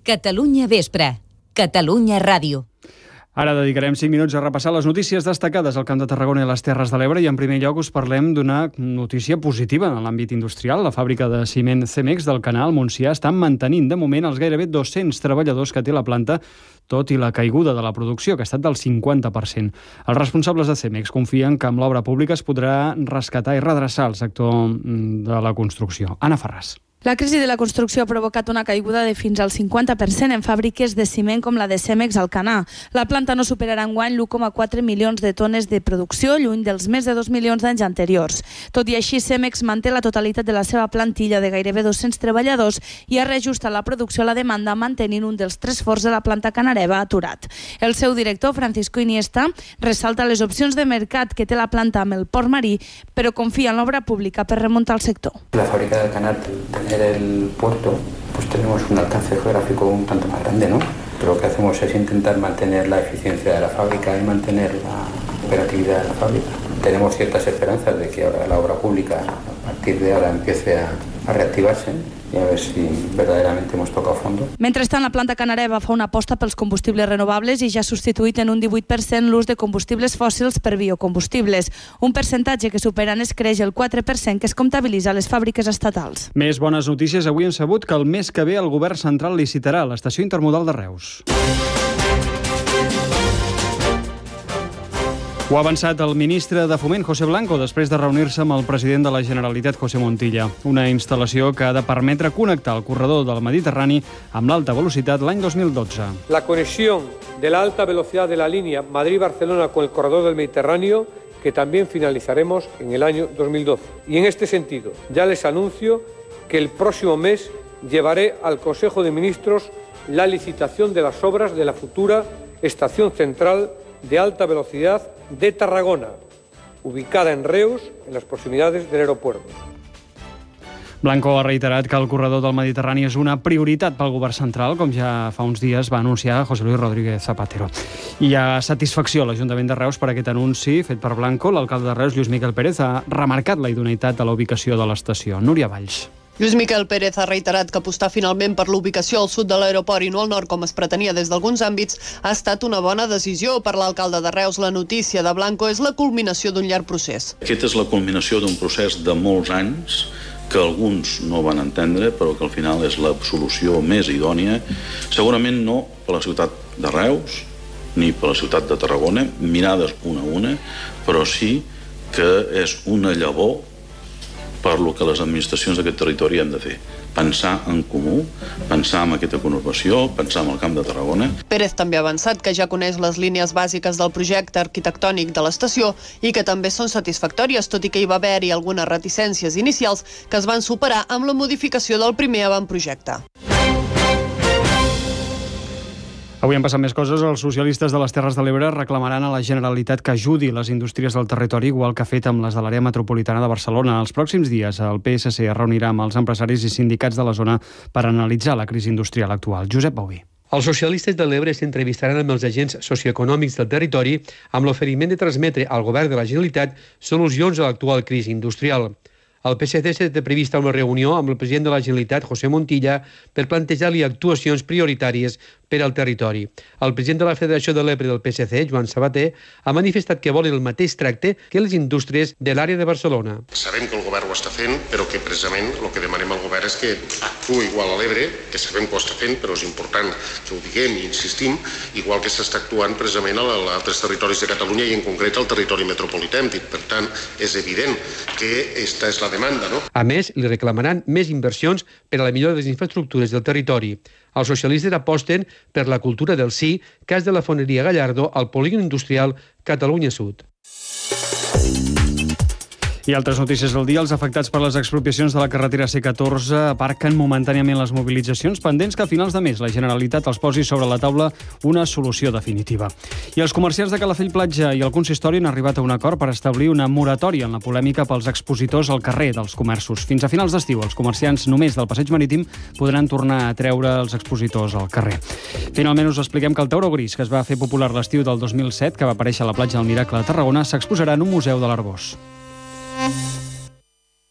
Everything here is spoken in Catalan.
Catalunya Vespre. Catalunya Ràdio. Ara dedicarem 5 minuts a repassar les notícies destacades al Camp de Tarragona i les Terres de l'Ebre i en primer lloc us parlem d'una notícia positiva en l'àmbit industrial. La fàbrica de ciment Cemex del Canal Montsià està mantenint de moment els gairebé 200 treballadors que té la planta, tot i la caiguda de la producció, que ha estat del 50%. Els responsables de Cemex confien que amb l'obra pública es podrà rescatar i redreçar el sector de la construcció. Anna Ferràs. La crisi de la construcció ha provocat una caiguda de fins al 50% en fàbriques de ciment com la de Cemex al Canà. La planta no superarà enguany l'1,4 milions de tones de producció, lluny dels més de 2 milions d'anys anteriors. Tot i així, Cemex manté la totalitat de la seva plantilla de gairebé 200 treballadors i ha reajustat la producció a la demanda, mantenint un dels 3 forts de la planta canareva aturat. El seu director, Francisco Iniesta, ressalta les opcions de mercat que té la planta amb el port marí, però confia en l'obra pública per remuntar el sector. La fábrica del Canal, el puerto, pues tenemos un alcance geográfico un tanto más grande, ¿no? Pero lo que hacemos es intentar mantener la eficiencia de la fábrica y mantener la operatividad de la fábrica. Tenemos ciertas esperanzas de que ahora la obra pública, a partir de ahora, empiece a reactivarse i a veure si verdaderament hemos tocado fondo. Mentrestant, la planta canareva fa una aposta pels combustibles renovables i ja ha substituït en un 18% l'ús de combustibles fòssils per biocombustibles, un percentatge que supera en escreix el 4% que es comptabilitza a les fàbriques estatals. Més bones notícies. Avui hem sabut que el mes que ve el govern central licitarà l'estació intermodal de Reus. Ho ha avançat el ministre de Foment, José Blanco, després de reunir-se amb el president de la Generalitat, José Montilla. Una instal·lació que ha de permetre connectar el corredor del Mediterrani amb l'alta velocitat l'any 2012. La conexión de la alta velocidad de la línea Madrid-Barcelona con el corredor del Mediterráneo, que también finalizaremos en el año 2012. Y en este sentido, ya les anuncio que el próximo mes llevaré al Consejo de Ministros la licitación de las obras de la futura estación central de alta velocidad de Tarragona, ubicada en Reus, en las proximidades del aeropuerto. Blanco ha reiterat que el corredor del Mediterrani és una prioritat pel govern central, com ja fa uns dies va anunciar José Luis Rodríguez Zapatero. I hi ha satisfacció a l'Ajuntament de Reus per aquest anunci fet per Blanco. L'alcalde de Reus, Lluís Miquel Pérez, ha remarcat la idoneïtat de la ubicació de l'estació. Núria Valls. Lluís Miquel Pérez ha reiterat que apostar finalment per l'ubicació al sud de l'aeroport i no al nord com es pretenia des d'alguns àmbits ha estat una bona decisió. Per l'alcalde de Reus, la notícia de Blanco és la culminació d'un llarg procés. Aquesta és la culminació d'un procés de molts anys que alguns no van entendre, però que al final és la solució més idònia. Segurament no per la ciutat de Reus ni per la ciutat de Tarragona, mirades una a una, però sí que és una llavor per lo que les administracions d'aquest territori han de fer. Pensar en comú, pensar en aquesta conurbació, pensar en el Camp de Tarragona. Pérez també ha avançat que ja coneix les línies bàsiques del projecte arquitectònic de l'estació i que també són satisfactòries, tot i que hi va haver-hi algunes reticències inicials que es van superar amb la modificació del primer avantprojecte. Avui han passat més coses. Els socialistes de les Terres de l'Ebre reclamaran a la Generalitat que ajudi les indústries del territori, igual que ha fet amb les de l'àrea metropolitana de Barcelona. Els pròxims dies el PSC es reunirà amb els empresaris i sindicats de la zona per analitzar la crisi industrial actual. Josep Bauví. Els socialistes de l'Ebre s'entrevistaran amb els agents socioeconòmics del territori amb l'oferiment de transmetre al govern de la Generalitat solucions a l'actual crisi industrial. El PSC té prevista una reunió amb el president de la Generalitat, José Montilla, per plantejar-li actuacions prioritàries per al territori. El president de la Federació de l'Ebre del PSC, Joan Sabater, ha manifestat que volen el mateix tracte que les indústries de l'àrea de Barcelona. Sabem que el govern ho està fent, però que precisament el que demanem al govern és que actuï igual a l'Ebre, que sabem que ho està fent, però és important que ho diguem i insistim, igual que s'està actuant precisament a altres territoris de Catalunya i en concret al territori metropolità. Per tant, és evident que aquesta és la demanda, no? A més, li reclamaran més inversions per a la millora de les infraestructures del territori. Els socialistes aposten per la cultura del sí, cas de la foneria Gallardo al polígon industrial Catalunya Sud. I altres notícies del dia. Els afectats per les expropiacions de la carretera C14 aparquen momentàniament les mobilitzacions pendents que a finals de mes la Generalitat els posi sobre la taula una solució definitiva. I els comerciants de Calafell Platja i el consistori han arribat a un acord per establir una moratòria en la polèmica pels expositors al carrer dels comerços. Fins a finals d'estiu, els comerciants només del Passeig Marítim podran tornar a treure els expositors al carrer. Finalment us expliquem que el tauró gris, que es va fer popular l'estiu del 2007, que va aparèixer a la platja del Miracle de Tarragona, s'exposarà en un museu de l'Arboç.